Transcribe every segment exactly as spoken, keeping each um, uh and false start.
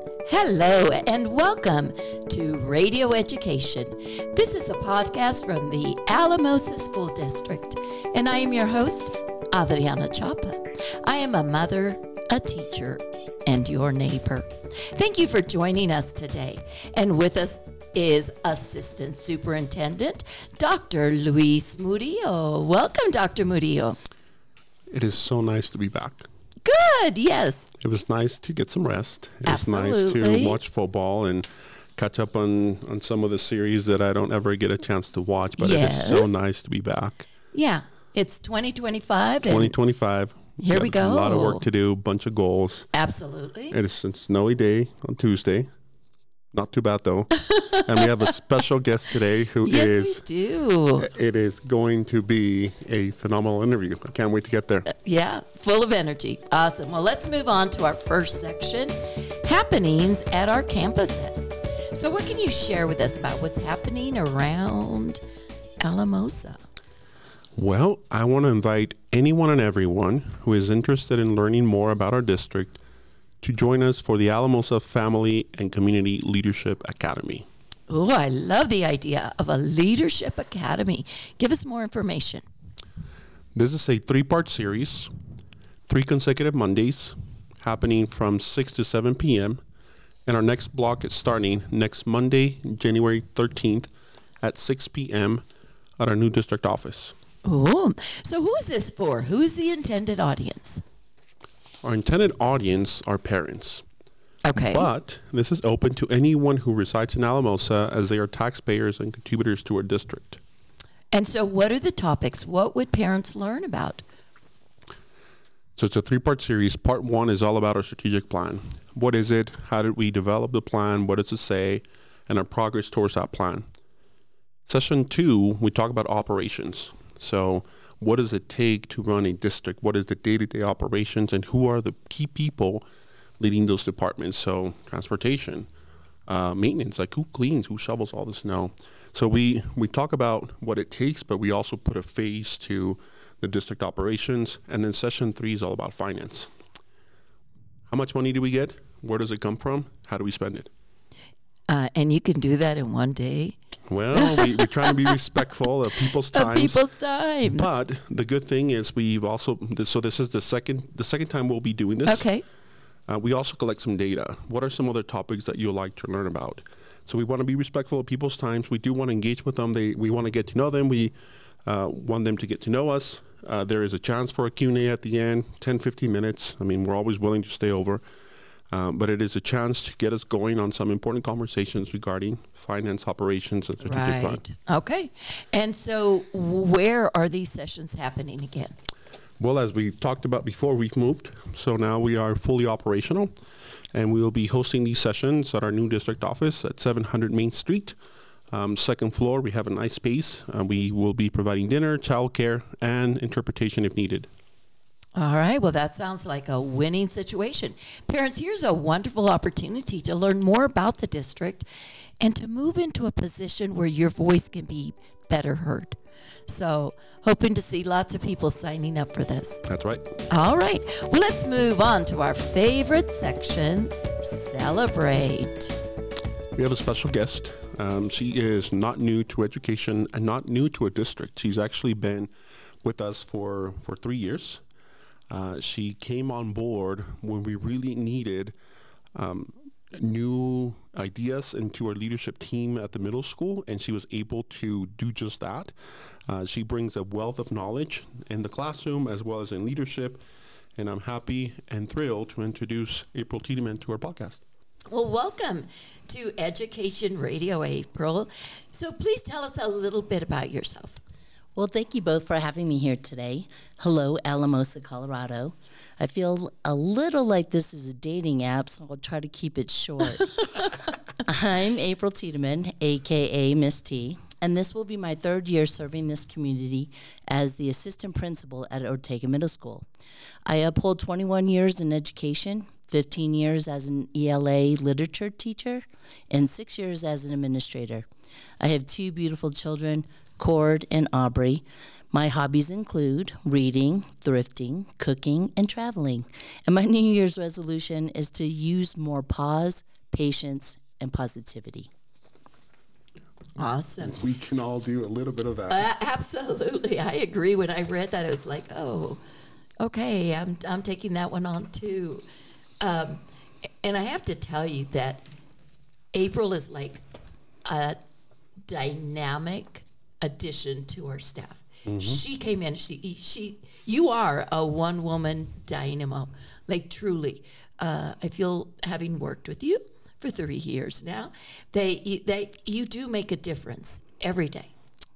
Hello and welcome to Radio Education. This is a podcast from the Alamosa School District, and I am your host, Adriana Chapa. I am a mother, a teacher, and your neighbor. Thank you for joining us today. And with us is Assistant Superintendent, Doctor Luis Murillo. Welcome, Doctor Murillo. It is so nice to be back. Good, yes. It was nice to get some rest. It Absolutely. was nice to watch football and catch up on, on some of the series that I don't ever get a chance to watch, but Yes. it is so nice to be back. Yeah, it's twenty twenty-five. and twenty twenty-five. Here Got we go. A lot of work to do, bunch of goals. Absolutely. It is a snowy day on Tuesday. Not too bad, though. And we have a special guest today who Yes, is... we do. It is going to be a phenomenal interview. I can't wait to get there. Yeah, full of energy. Awesome. Well, let's move on to our first section, happenings at our campuses. So what can you share with us about what's happening around Alamosa? Well, I want to invite anyone and everyone who is interested in learning more about our district to join us for the Alamosa Family and Community Leadership Academy. Oh, I love the idea of a leadership academy. Give us more information. This is a three-part series, three consecutive Mondays, happening from six to seven p.m., and our next block is starting next Monday, January thirteenth at six p.m. at our new district office. Oh, so who is this for? Who is the intended audience? Our intended audience are parents. Okay. But this is open to anyone who resides in Alamosa, as they are taxpayers and contributors to our district. And so what are the topics? What would parents learn about? So it's a three-part series. Part one is all about our strategic plan. What is it? How did we develop the plan? What does it say? And our progress towards that plan. Session two, we talk about operations. So what does it take to run a district? What is the day-to-day operations? And who are the key people leading those departments? So transportation, uh, maintenance, like who cleans, who shovels all the snow. So we, we talk about what it takes, but we also put a face to the district operations. And then session three is all about finance. How much money do we get? Where does it come from? How do we spend it? Uh, and you can do that in one day. Well, we, we try to be respectful of people's Of times. people's time. But the good thing is we've also, so this is the second the second time we'll be doing this. Okay. Uh, we also collect some data. What are some other topics that you'd like to learn about? So we want to be respectful of people's times. We do want to engage with them. They, we want to get to know them. We uh, want them to get to know us. Uh, there is a chance for a Q and A at the end, ten, fifteen minutes. I mean, we're always willing to stay over. Um, but it is a chance to get us going on some important conversations regarding finance, operations, and strategic plan. Right. Okay. And so where are these sessions happening again? Well, as we talked about before, we've moved. So now we are fully operational, and we will be hosting these sessions at our new district office at seven hundred Main Street. Um, second floor, we have a nice space. Uh, we will be providing dinner, childcare, and interpretation if needed. All right. Well, that sounds like a winning situation. Parents, here's a wonderful opportunity to learn more about the district and to move into a position where your voice can be better heard. So, hoping to see lots of people signing up for this. That's right. All right. Well, let's move on to our favorite section, Celebrate. We have a special guest. Um, she is not new to education and not new to a district. She's actually been with us for, for three years. Uh, she came on board when we really needed um, new ideas into our leadership team at the middle school, and she was able to do just that. Uh, she brings a wealth of knowledge in the classroom as well as in leadership, and I'm happy and thrilled to introduce April Tiedemann to our podcast. Well, welcome to Education Radio, April. So please tell us a little bit about yourself. Well, thank you both for having me here today. Hello, Alamosa, Colorado. I feel a little like this is a dating app, so I'll try to keep it short. I'm April Tiedemann, a k a. Miss T, and this will be my third year serving this community as the assistant principal at Ortega Middle School. I uphold twenty-one years in education, fifteen years as an E L A literature teacher, and six years as an administrator. I have two beautiful children, Cord and Aubrey. My hobbies include reading, thrifting, cooking, and traveling. And my New Year's resolution is to use more pause, patience, and positivity. Awesome. We can all do a little bit of that. Uh, absolutely. I agree. When I read that, I was like, oh, okay, I'm, I'm taking that one on too. Um, and I have to tell you that April is like a dynamic addition to our staff. Mm-hmm. She came in, she, she, you are a one woman dynamo, like truly. Uh, I feel, having worked with you for three years now, they, they, you do make a difference every day.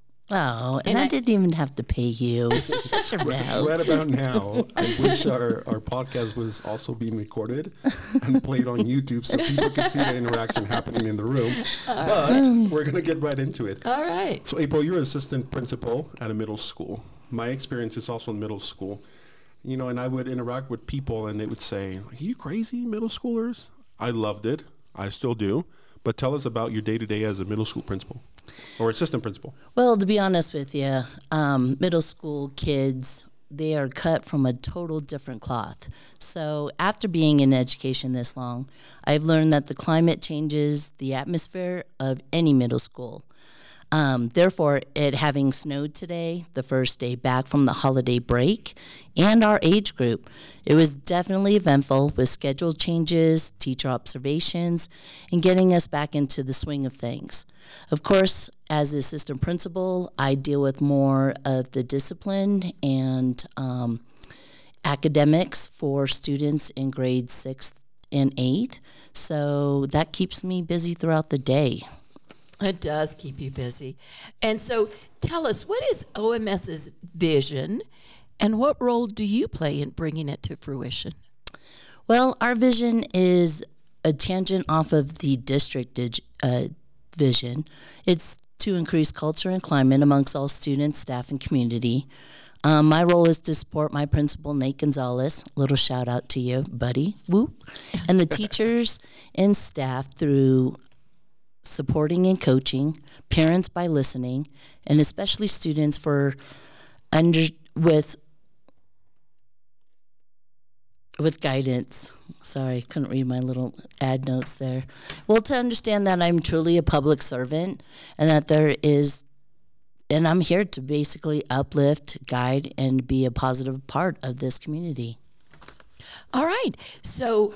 Oh, and, And I, I- didn't even have to pay you. Shut your mouth. Right about now, I wish our, our podcast was also being recorded and played on YouTube so people could see the interaction happening in the room. But we're going to get right into it. All right. So, April, you're assistant principal at a middle school. My experience is also in middle school. You know, and I would interact with people and they would say, are you crazy, middle schoolers? I loved it. I still do. But tell us about your day-to-day as a middle school principal or assistant principal. Well, to be honest with you, um, middle school kids, they are cut from a total different cloth. So after being in education this long, I've learned that the climate changes the atmosphere of any middle school. Um, therefore, it having snowed today, the first day back from the holiday break, and our age group, it was definitely eventful with schedule changes, teacher observations, and getting us back into the swing of things. Of course, as the assistant principal, I deal with more of the discipline and um, academics for students in grades sixth and eighth, so that keeps me busy throughout the day. It does keep you busy. And so tell us, what is OMS's vision and what role do you play in bringing it to fruition? Well, our vision is a tangent off of the district dig- uh, vision. It's to increase culture and climate amongst all students, staff, and community. Um, my role is to support my principal, Nate Gonzalez. Little shout out to you, buddy. Woo. And the teachers and staff through supporting and coaching, parents by listening, and especially students for under with with guidance. Sorry, couldn't read my little ad notes there. Well, to understand that I'm truly a public servant and that there is, and I'm here to basically uplift, guide, and be a positive part of this community. All right. So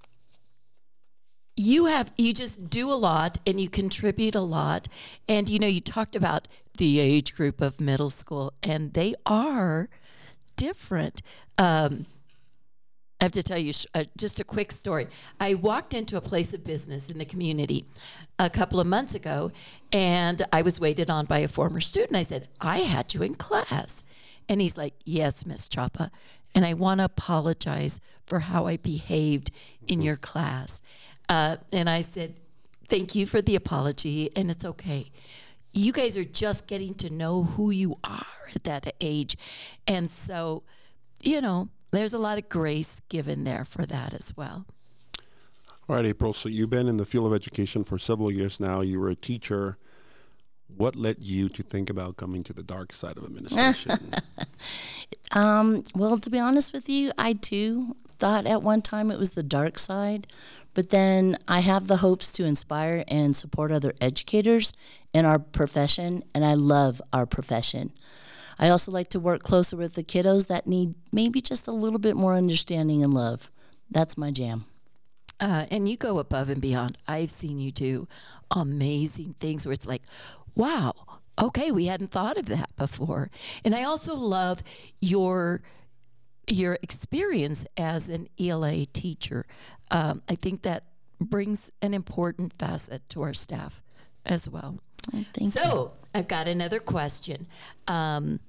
you have, you just do a lot and you contribute a lot. And, you know, you talked about the age group of middle school and they are different. Um, I have to tell you sh- uh, just a quick story. I walked into a place of business in the community a couple of months ago, and I was waited on by a former student. I said, I had you in class. And he's like, yes, Miss Chapa, and I want to apologize for how I behaved in your class. Uh, and I said, thank you for the apology, and it's okay. You guys are just getting to know who you are at that age. And so, you know, there's a lot of grace given there for that as well. All right, April. So you've been in the field of education for several years now. You were a teacher. What led you to think about coming to the dark side of administration? um, well, to be honest with you, I too thought at one time it was the dark side. But then I have the hopes to inspire and support other educators in our profession, and I love our profession. I also like to work closer with the kiddos that need maybe just a little bit more understanding and love. That's my jam. Uh, and you go above and beyond. I've seen you do amazing things where it's like, wow, okay, we hadn't thought of that before. And I also love your your experience as an E L A teacher. Um, I think that brings an important facet to our staff as well. Oh, thank so you. I've got another question. Um,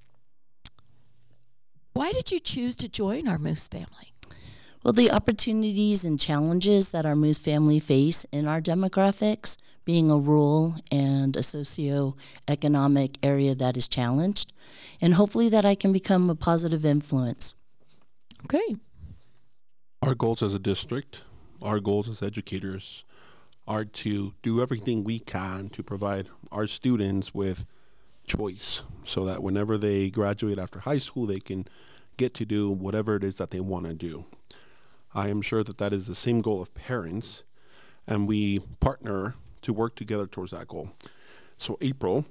why did you choose to join our Moose family? Well, the opportunities and challenges that our Moose family face in our demographics, being a rural and a socioeconomic area that is challenged, and hopefully that I can become a positive influence. Okay. Our goals as a district, our goals as educators are to do everything we can to provide our students with choice so that whenever they graduate after high school, they can get to do whatever it is that they want to do. I am sure that that is the same goal of parents. and we partner to work together towards that goal. So April,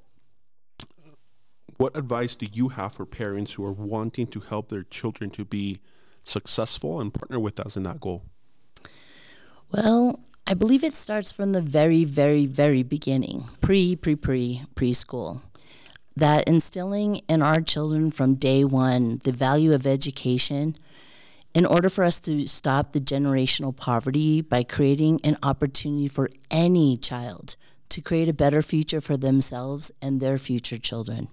what advice do you have for parents who are wanting to help their children to be successful and partner with us in that goal? Well, I believe it starts from the very, very, very beginning, pre, pre, pre, preschool. That instilling in our children from day one the value of education in order for us to stop the generational poverty by creating an opportunity for any child to create a better future for themselves and their future children.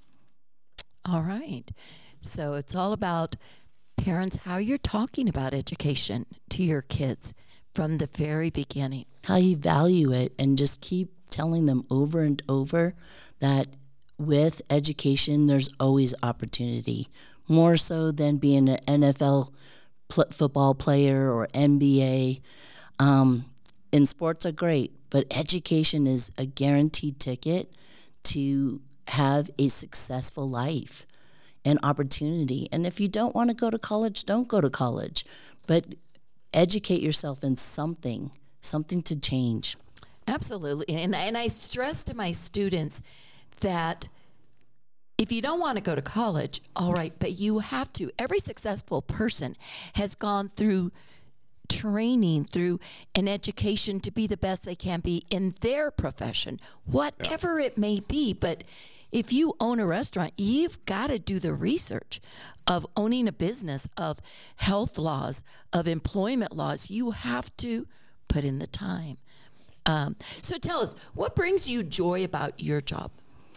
All right. So it's all about parents, how you're talking about education to your kids from the very beginning. How you value it, and just keep telling them over and over that with education, there's always opportunity, more so than being an N F L pl- football player or N B A. Um, and sports are great, but education is a guaranteed ticket to have a successful life and opportunity. And if you don't want to go to college, don't go to college, but educate yourself in something, something to change. Absolutely. And, and I stress to my students that if you don't want to go to college, all right, but you have to. Every successful person has gone through training, through an education to be the best they can be in their profession, whatever it may be. But if you own a restaurant, you've got to do the research of owning a business, of health laws, of employment laws. You have to put in the time. Um, so tell us, what brings you joy about your job?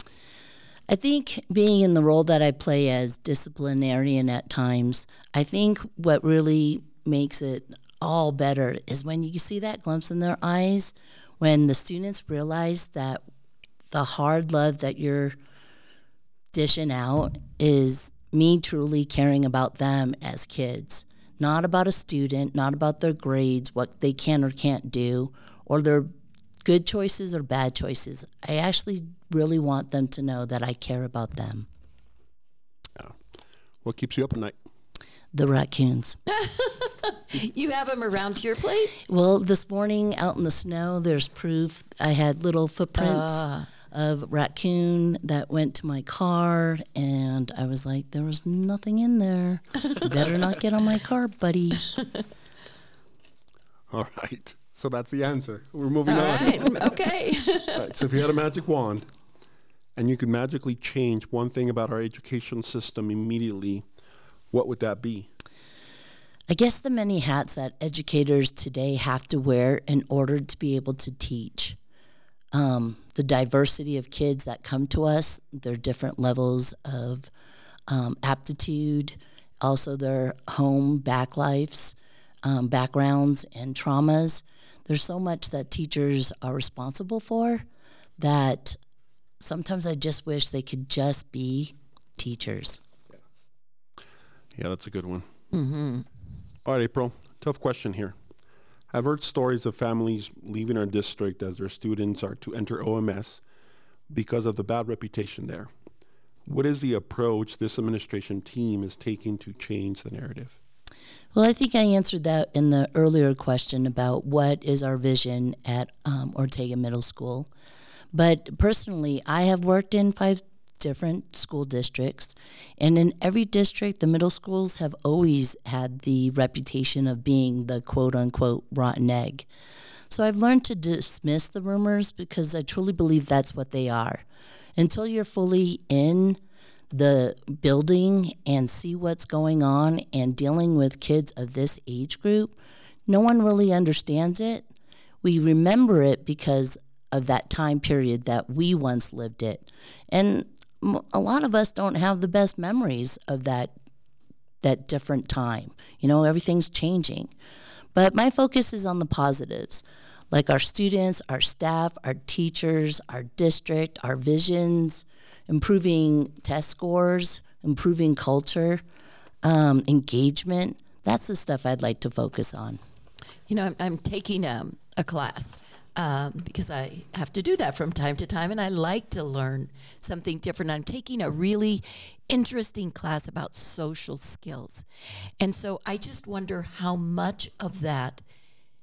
I think being in the role that I play as disciplinarian at times, I think what really makes it all better is when you see that glimpse in their eyes, when the students realize that the hard love that you're dishing out is me truly caring about them as kids, not about a student, not about their grades, what they can or can't do, or their good choices or bad choices. I actually really want them to know that I care about them. Yeah. What keeps you up at night? The raccoons. You have them around your place? Well, this morning out in the snow, there's proof. I had little footprints Uh. of raccoon that went to my car, and I was like, there was nothing in there. You better not get on my car, buddy. All right. So that's the answer. We're moving All on. right. Okay. All right. So if you had a magic wand and you could magically change one thing about our education system immediately, what would that be? I guess the many hats that educators today have to wear in order to be able to teach. Um, the diversity of kids that come to us, their different levels of um, aptitude, also their home back lives, um, backgrounds and traumas. There's so much that teachers are responsible for that sometimes I just wish they could just be teachers. Yeah, that's a good one. Mm-hmm. All right, April, tough question here. I've heard stories of families leaving our district as their students are to enter O M S because of the bad reputation there. What is the approach this administration team is taking to change the narrative? Well, I think I answered that in the earlier question about what is our vision at um, Ortega Middle School. But personally, I have worked in five different school districts, and in every district, the middle schools have always had the reputation of being the quote-unquote rotten egg. So I've learned to dismiss the rumors because I truly believe that's what they are. Until you're fully in the building and see what's going on and dealing with kids of this age group, no one really understands it. We remember it because of that time period that we once lived it. And a lot of us don't have the best memories of that that different time. You know, everything's changing. But my focus is on the positives, like our students, our staff, our teachers, our district, our visions, improving test scores, improving culture, um, engagement. That's the stuff I'd like to focus on. You know, I'm, I'm taking um, a class um, because I have to do that from time to time, and I like to learn something different. I'm taking a really interesting class about social skills. And so I just wonder how much of that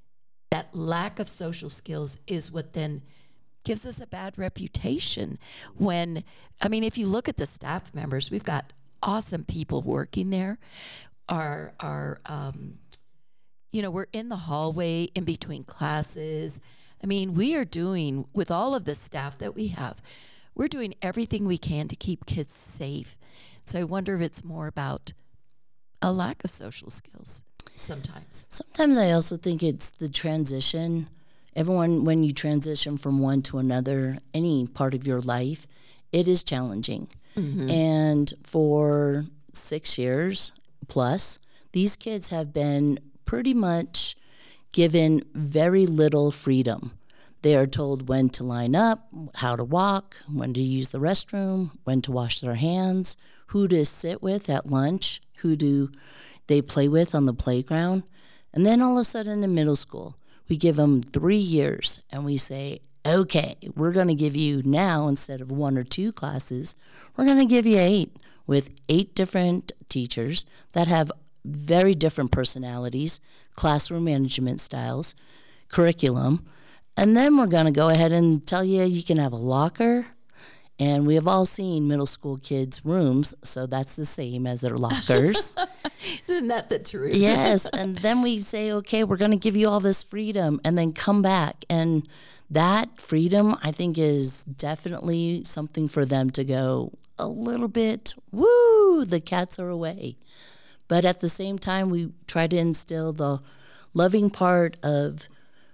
that lack of social skills is what then gives us a bad reputation. When, I mean, if you look at the staff members, we've got awesome people working there. Our, our, um, you know, we're in the hallway in between classes. I mean, we are doing, with all of the staff that we have, we're doing everything we can to keep kids safe. So I wonder if it's more about a lack of social skills sometimes. Sometimes I also think it's the transition. Everyone, when you transition from one to another, any part of your life, it is challenging. Mm-hmm. And for six years plus, these kids have been pretty much given very little freedom. They are told when to line up, how to walk, when to use the restroom, when to wash their hands, who to sit with at lunch, who do they play with on the playground. And then all of a sudden in middle school, we give them three years and we say, okay, we're going to give you now, instead of one or two classes, we're going to give you eight, with eight different teachers that have very different personalities, classroom management styles, curriculum. And then we're going to go ahead and tell you you can have a locker. And we have all seen middle school kids' rooms, so that's the same as their lockers. Isn't that the truth? Yes. And then we say, okay, we're going to give you all this freedom, and then come back. And that freedom, I think, is definitely something for them to go a little bit, woo, the cats are away. But at the same time, we try to instill the loving part of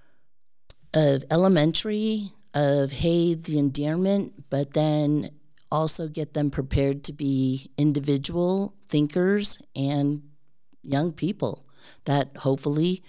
of elementary, of, hey, the endearment, but then also get them prepared to be individual thinkers and young people that hopefully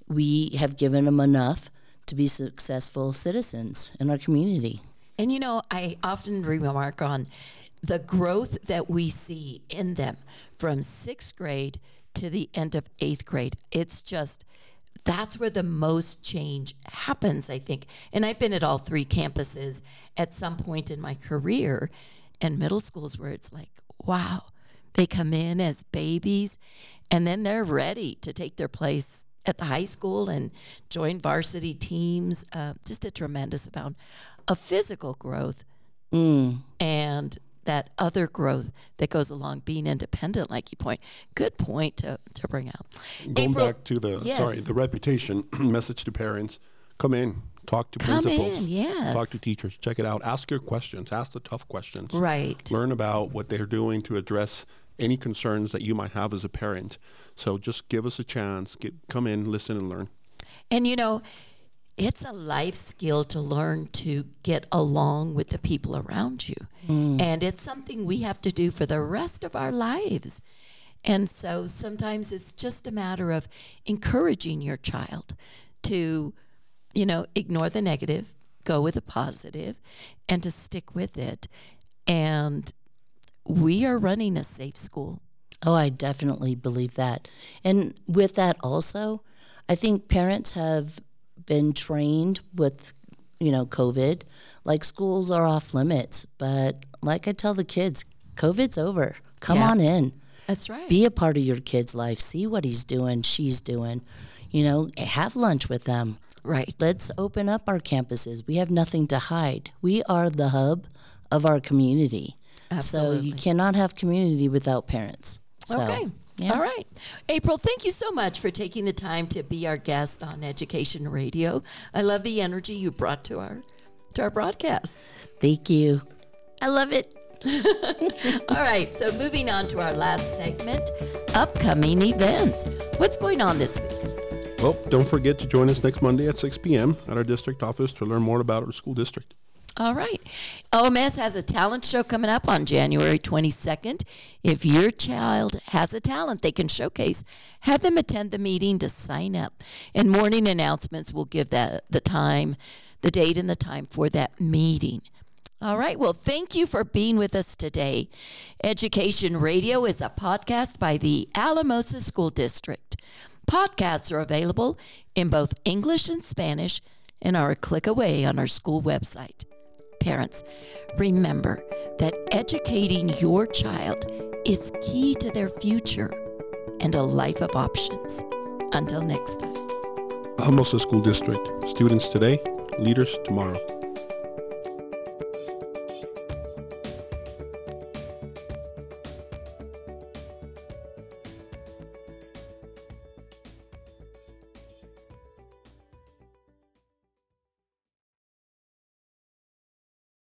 we have given them enough to be successful citizens in our community. And, you know, I often remark on the growth that we see in them from sixth grade to the end of eighth grade. It's just, that's where the most change happens, I think. And I've been at all three campuses at some point in my career, and middle schools where it's like, wow, they come in as babies and then they're ready to take their place at the high school and join varsity teams. Uh, just a tremendous amount of physical growth mm. and that other growth that goes along being independent, like you point. Good point to, to bring out. Going April, back to the yes. sorry, the reputation message to parents. Come in, talk to Come principals, in, yes. talk to teachers, check it out, ask your questions, ask the tough questions. Right. Learn about what they're doing to address any concerns that you might have as a parent. So just give us a chance, get, come in, listen and learn. And you know, it's a life skill to learn to get along with the people around you. Mm. And it's something we have to do for the rest of our lives. And so sometimes it's just a matter of encouraging your child to, you know, ignore the negative, go with the positive, and to stick with it. And we are running a safe school. Oh, I definitely believe that. And with that also, I think parents have been trained with, you know, COVID, like schools are off limits. But like I tell the kids, COVID's over. Come yeah. on in. That's right. Be a part of your kid's life. See what he's doing, she's doing. You know, have lunch with them. Right. Let's open up our campuses. We have nothing to hide. We are the hub of our community. Absolutely. So you cannot have community without parents. So, okay. Yeah. All right. April, thank you so much for taking the time to be our guest on Education Radio. I love the energy you brought to our to our broadcast. Thank you. I love it. All right. So moving on to our last segment, upcoming events. What's going on this week? Well, don't forget to join us next Monday at six p.m. at our district office to learn more about our school district. All right. O M S has a talent show coming up on January twenty-second. If your child has a talent they can showcase, have them attend the meeting to sign up. And morning announcements will give that the time, the date and the time for that meeting. All right. Well, thank you for being with us today. Education Radio is a podcast by the Alamosa School District. Podcasts are available in both English and Spanish and are a click away on our school website. Parents, remember that educating your child is key to their future and a life of options. Until next time. Alamosa School District. Students today, leaders tomorrow.